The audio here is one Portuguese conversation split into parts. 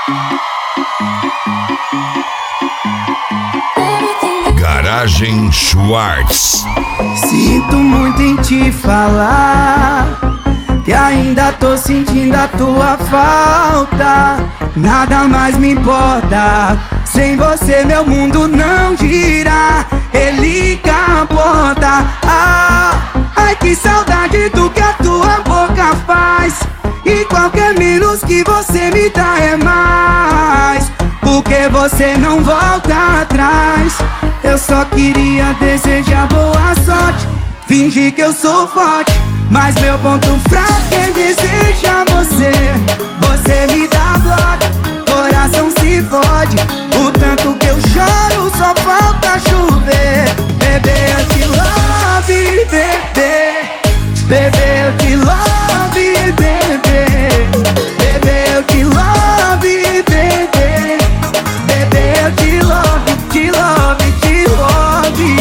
Garagem Schwartz. Sinto muito em te falar que ainda tô sentindo a tua falta. Nada mais me importa, sem você meu mundo não gira. Ele capota. Ai que saudade do que a tua boca faz. E qualquer menos que você me dá é mais, porque você não volta atrás. Eu só queria desejar boa sorte, fingir que eu sou forte, mas meu ponto fraco é desejar você. Você me dá bloco, coração se fode. O tanto que eu choro só falta chover. Bebê, eu te love, bebê. Bebê, eu te love, bebê. Bebê, eu te love, bebê. Bebê, eu te love, te love, te love.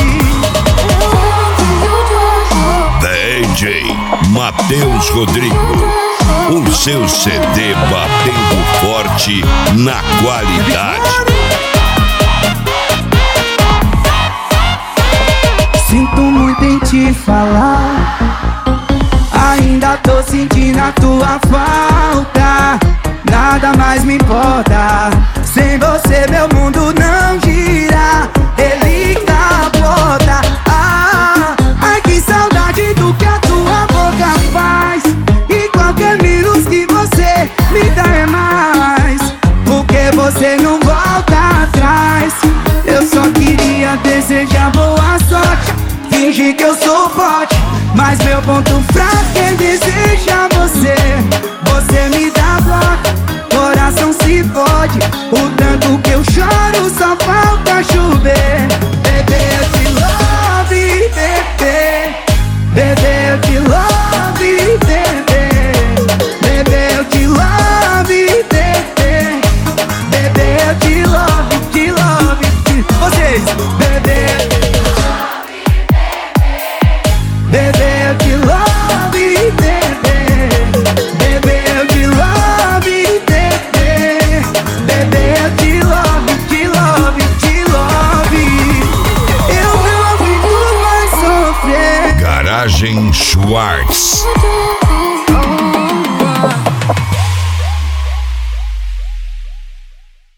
DJ Matheus Rodrigo, o seu CD batendo forte na qualidade. Sinto muito em te falar, ainda tô sentindo a tua falta. Nada mais me importa, sem você meu mundo não gira. Ele capota. Ai que saudade do que a tua boca faz. E qualquer menos que você me dá é mais, porque você não volta atrás. Eu só queria desejar boa sorte, fingir que eu sou forte, mas meu ponto fraco é desejar você. Você me dá bloco, coração se fode. O tanto que eu choro só falta chover. Bebê, eu te love, bebê. Bebê, eu te love, bebê. Bebê, eu te love, bebê. Bebê, eu te love, te love. Vocês, bebê. Bebê, eu te love, bebê. Bebê, eu te love, bebê. Bebê, eu te love, te love, te love. Eu não vivo mais sofrer. Garagem Schwartz. Oh.